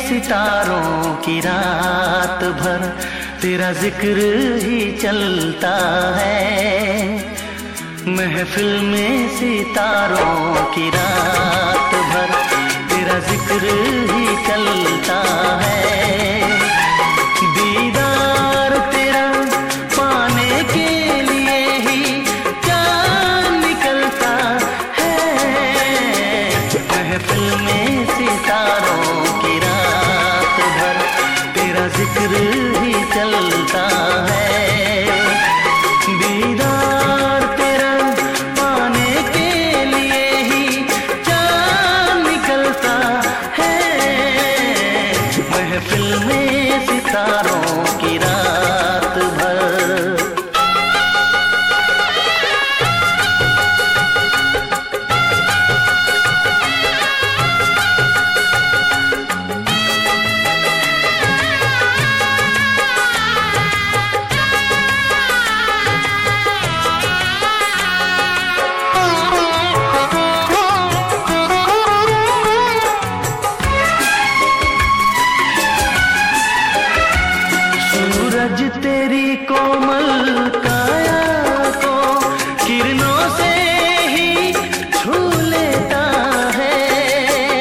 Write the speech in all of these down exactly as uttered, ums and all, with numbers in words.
सितारों की रात भर तेरा जिक्र ही चलता है। महफिल में सितारों की रात भर तेरा जिक्र ही चलता है। दीदार तेरा पाने के लिए ही जान निकलता है। महफिल में सितारों की रात भर तेरा जिक्र ही चलता है। दीदार तेरा पाने के लिए ही जान निकलता है। महफिल में सितारों की रात भर। सूरज तेरी कोमल काया को किरणों से ही छू लेता है।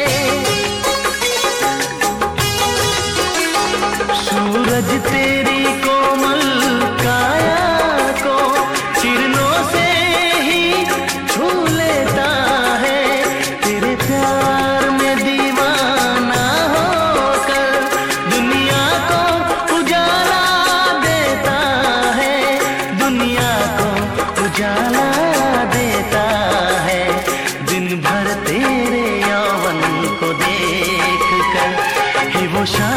सूरज तेरी कोमल काया को किरणों से ही छू लेता है। तेरे प्यार में दीवाना होकर दुनिया को उजाला देता है। दुनिया को उजाला देता है। दिन भर तेरे यौवन को देख कर ही वो शाम